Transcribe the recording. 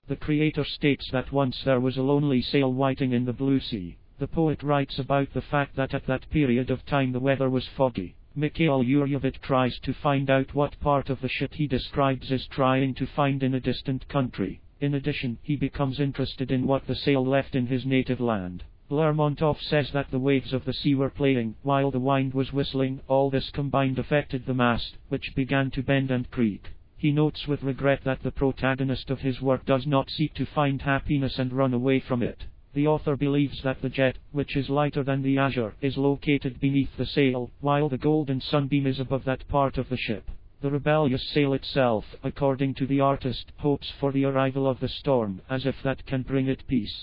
The creator states that once there was a lonely sail whiting in the blue sea. The poet writes about the fact that at that period of time the weather was foggy. Mikhail Yuryevich tries to find out what part of the ship he describes as trying to find in a distant country. In addition, he becomes interested in what the sail left in his native land. Lermontov says that the waves of the sea were playing, while the wind was whistling. All this combined affected the mast, which began to bend and creak. He notes with regret that the protagonist of his work does not seek to find happiness and run away from it. The author believes that the jet, which is lighter than the azure, is located beneath the sail, while the golden sunbeam is above that part of the ship. The rebellious sail itself, according to the artist, hopes for the arrival of the storm, as if that can bring it peace.